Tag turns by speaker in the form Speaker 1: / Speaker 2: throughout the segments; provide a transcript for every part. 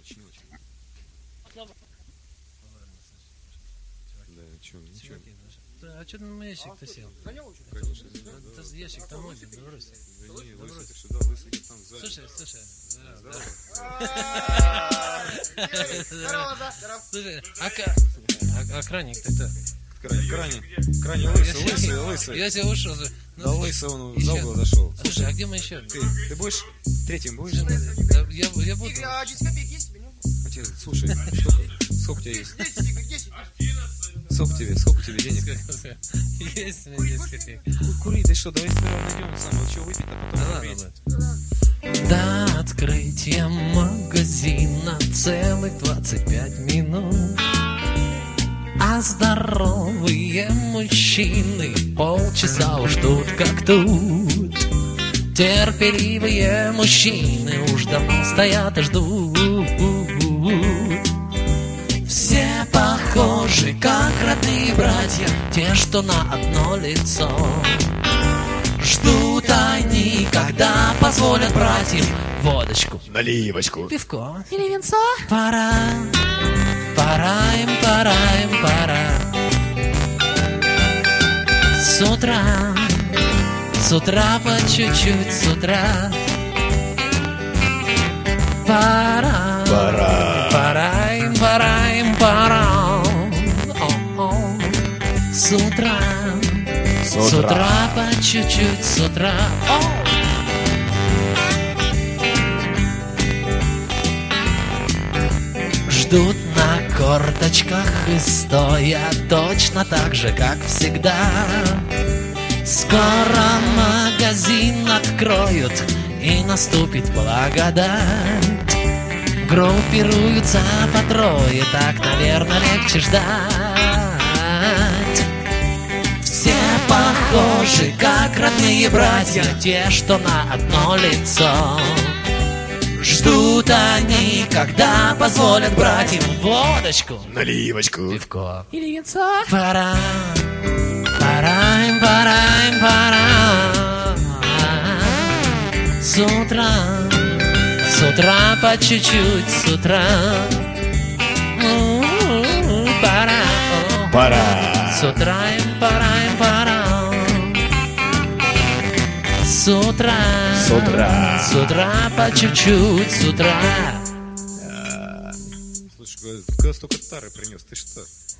Speaker 1: очень. Да, чё, ничего.
Speaker 2: А что ты на ящик-то сел?
Speaker 1: Конечно,
Speaker 2: Это ящик там один, да брось.
Speaker 1: извини, лысый, ты сюда, лысый где там сзади.
Speaker 2: Слушай.
Speaker 1: Здорово.
Speaker 2: Слушай, а краник-то кто?
Speaker 1: Крайне лысый.
Speaker 2: Я себе ушел.
Speaker 1: Да лысый он за угол зашел.
Speaker 2: Слушай, а где мы еще?
Speaker 1: Ты будешь третьим будешь?
Speaker 2: Я буду.
Speaker 1: Слушай, сколько у тебя есть?
Speaker 3: 10.
Speaker 1: Сколько тебе денег?
Speaker 2: Есть у меня 10 копеек.
Speaker 1: Кури, ты что, давай сперва найдем самого, чего выпить, а потом курить.
Speaker 2: До открытия магазина целых 25 минут. А здоровые мужчины полчаса уж тут как тут. Терпеливые мужчины уж давно стоят и ждут. Все похожи, как родные братья, те, что на одно лицо. Ждут они, когда позволят братьям водочку,
Speaker 1: наливочку,
Speaker 2: пивко
Speaker 4: или венцо.
Speaker 2: Пора им, пора. С утра по чуть-чуть, с утра. Пора им, пора. С утра по чуть-чуть, с утра. Ждут на корточках и стоя точно так же, как всегда. Скоро магазин откроют и наступит благодать. Группируются по трое, так, наверное, легче ждать. Все похожи, как родные братья, те, что на одно лицо. Ждут они, когда позволят братьям водочку,
Speaker 1: наливочку,
Speaker 2: пивко
Speaker 4: или венцо.
Speaker 2: Пора им, пора. С утра по чуть-чуть, с утра.
Speaker 1: Пора.
Speaker 2: С утра им, пора. С утра по чуть-чуть, с утра.
Speaker 1: Слушай, когда столько тары принес, ты что?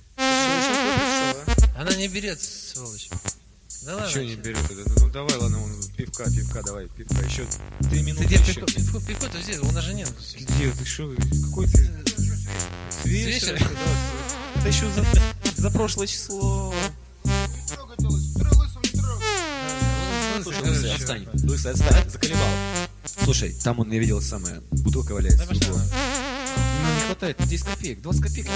Speaker 2: Она не берет, сволочь. Да ладно.
Speaker 1: Что не берет? Ну давай, ладно, пивка, давай, пивка. Еще 3 минуты.
Speaker 2: Ты где пивко-то здесь? У нас же нет.
Speaker 1: Где? Ты что? Какой ты? С вечера? Это еще за прошлое число. Слушай, отстань. Лысый, отстань. Заколебал. Слушай, там он, я видел, самое. Бутылка валяется. Ну, не хватает. 10 копеек. 20 копеек.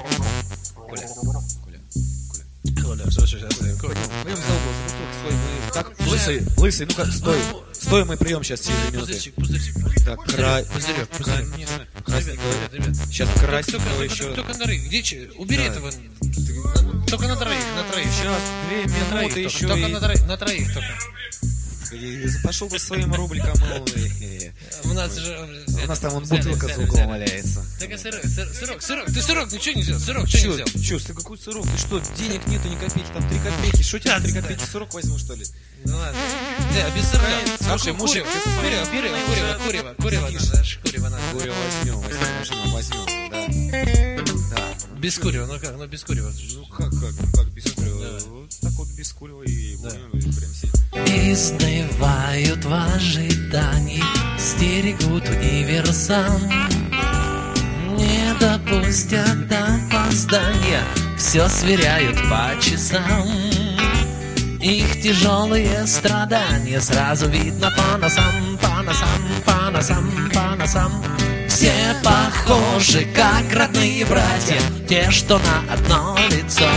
Speaker 1: Коля, что сейчас? Коля. Пойдем за угол, за бутылку. Стой, мы... Так, лысый, ну-ка, стой. Стой, мы прием сейчас через минуты. Так,
Speaker 2: Пузырек.
Speaker 1: Ребят. Сейчас красненького еще.
Speaker 2: Только на троих. Где? Убери этого. Только на троих.
Speaker 1: Сейчас, 2 минуты еще.
Speaker 2: Только на троих только.
Speaker 1: Пошел бы своим рубликом.
Speaker 2: У нас
Speaker 1: там вон бутылка за углом валяется.
Speaker 2: Так а сырок. Ты сырок ничего не взял? Сырок что не взял?
Speaker 1: Чё, ты какой сырок? Ты что, денег нету ни копейки, там 3 копейки. Что тебе 3 копейки сырок возьму, что ли?
Speaker 2: Ну ладно. Да, без сырка.
Speaker 1: Слушай, мужик,
Speaker 2: Курево надо.
Speaker 1: Курево возьмем, да.
Speaker 2: Без курева, ну как, без курева.
Speaker 1: Ну как без курева? Вот так вот без курева и прям сидеть.
Speaker 2: Изнывают в ожидании, стерегут универсам. Не допустят опоздания, все сверяют по часам. Их тяжелые страдания сразу видно по носам. Все похожи, как родные братья, те, что на одно лицо.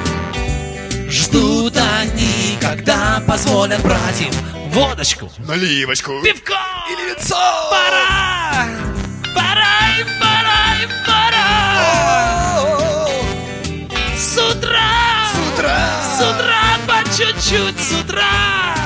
Speaker 2: Ждут они, когда позволят братьям водочку,
Speaker 1: наливочку,
Speaker 2: пивко
Speaker 1: или венцо.
Speaker 2: Пора им, пора. С утра по чуть-чуть, с утра.